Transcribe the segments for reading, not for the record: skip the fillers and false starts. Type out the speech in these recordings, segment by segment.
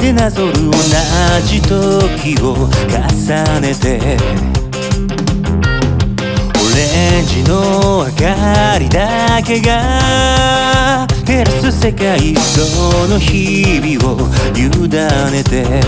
でなぞる同じ時を重ねて、オレンジの明かりだけが照らす世界、その日々を委ねて、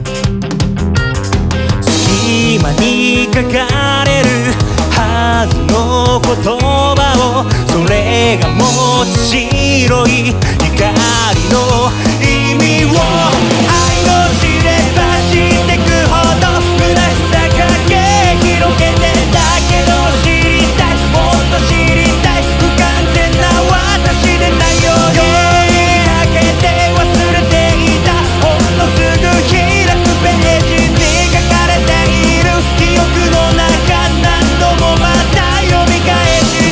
隙間に書かれるはずの言葉を、それが持つ白い光の意味を、愛の知れば知ってくほど虚しさかけ広げて、だけど知りたい、もっと知りたい、不完全な私でないようにかけて忘れていた、ほんのすぐ開くページに書かれている記憶の中、何度もまた読み返して、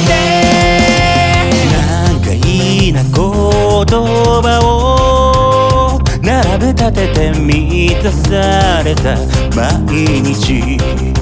難解な言葉を並べ立てて満たされた毎日、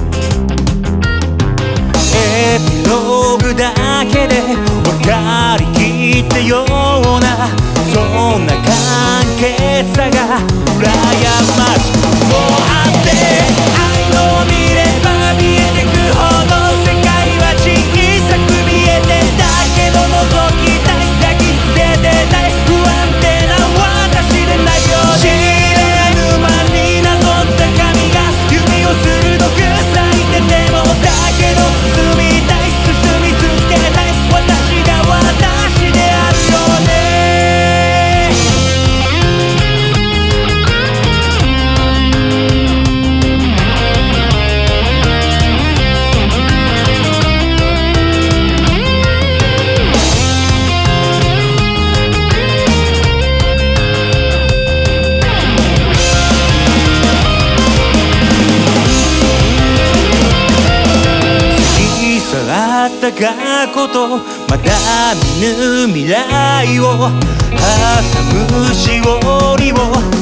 エピローグだけで分かりきったような、そんな関係さが羨ましくもあって、愛の見れば見えてくほど世界は小さく見えて、だけど覗きたい、抱きつけてたい、不安定な私でないように、知れぬ間になぞった髪が指を鋭く咲いてても、だけど進みたい、進み続けたい、私が私であるよね。あった過去とまだ見ぬ未来を挟むしおりを